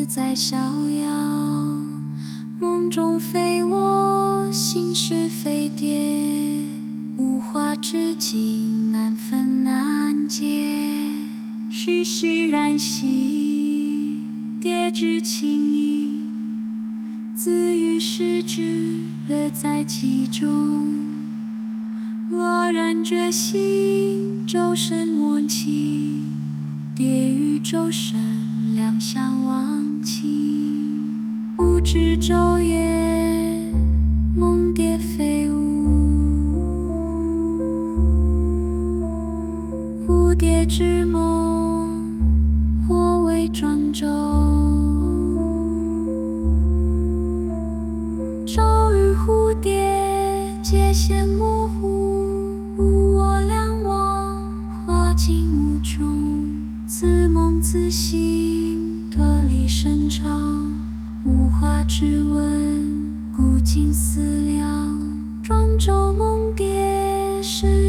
自在逍遥。梦中非我，心事非蝶，无花之境，难分难解。世事然兮，蝶之情意，自与世之乐在其中。若然觉醒，周身默契，蝶与周身两相忘情。不知昼夜，梦蝶飞舞，蝴蝶之梦，或为庄周。周与蝴蝶界限模糊，无我两忘，花尽无穷。自梦自醒，歌里深长，无话只问，古今思量。庄周梦蝶是